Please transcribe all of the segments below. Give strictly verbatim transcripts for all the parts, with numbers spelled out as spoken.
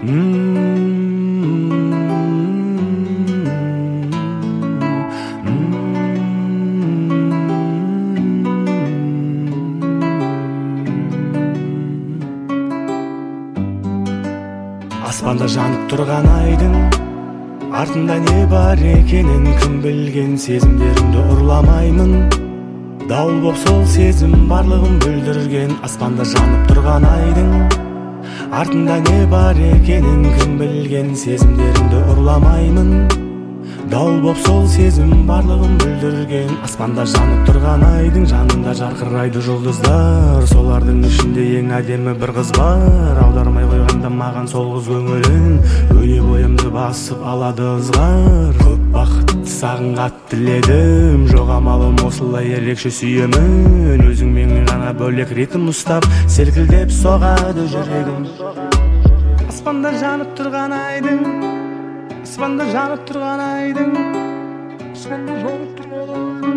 Аспанда жанып тұрған айдың артында не бар екенін кім білген, сезімдерімді ұрламаймын. Дауыл боп сол сезім барлығын бүлдірген. Аспанда жанып тұрған айдың артында не бар екенін кім білген, сезімдерімді ұрламаймын. Дауыл боп сол сезім барлығын бүлдірген. Аспанда жанып тұрған айдың жанында жарқырайды жұлдыздар. Солардың ішінде ең әдемі бір қыз бар. Аудармай қойғанда маған сол қыз көңілін, өле бойымды басып алады ызғар. Көп бақытты сағынғат тіледім, жоқ амалым осылай ерекше сүйемін. Өзің менің ғана бөлек ритм ұстап, селкілдеп соғады жүрегім. Аспанда жанып тұрған айдың, аспанда жанып тұрған айдың, аспанда жанып тұрған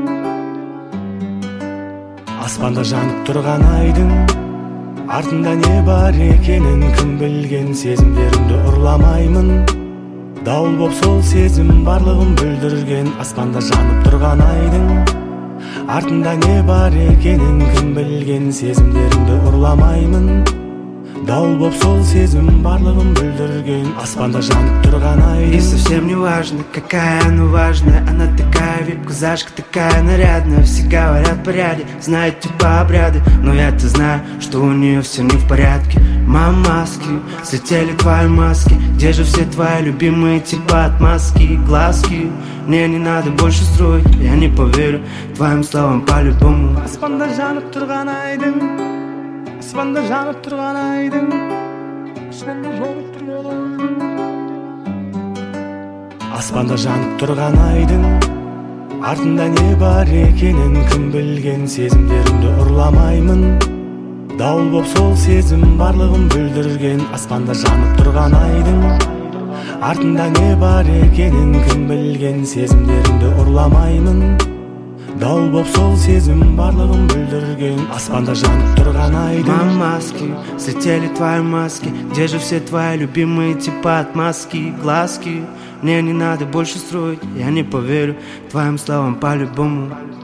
айдың, аспанда жанып тұрған айдың артында не бар екенін кім білген, сезімдерімді ұрламаймын. Дауыл боп сол сезім барлығын бүлдірген. Аспанда жанып тұрған айдың артында не бар екенін кім білген, сезімдерімді ұрламаймын. Дауыл боп сол сезім барлығын бүлдірген. Аспанда жанып тұрған айдың. И совсем не важно, какая она важная. Она такая вип-казашка, такая нарядная. Все говорят порядок, знают типа обряды, но я-то знаю, что у нее все не в порядке. Мамаски, слетели твои маски. Где же все твои любимые типа отмазки, глазки? Мне не надо больше строить, я не поверю твоим словам по-любому. Аспанда жанып тұрған айдың, аспанда жанып тұрған айдың, аспанда жанып тұрған айдың, аспанда жанып тұрған айдың артында не бар екенін кім білген, сезімдерімді ұрламаймын. Дауыл боп сол сезім барлығын бүлдірген. Аспанда жанып тұрған айдың артында не бар екенін кім білген, сезімдерімді ұрламаймын. Дауыл боп сол сезім барлығын бүлдірген. Аспанда жанып тұрған айдың. Мамаски, слетели твои маски. Где же все твои любимые типа отмазки, глазки? Мне не надо больше строить, я не поверю твоим словам по-любому.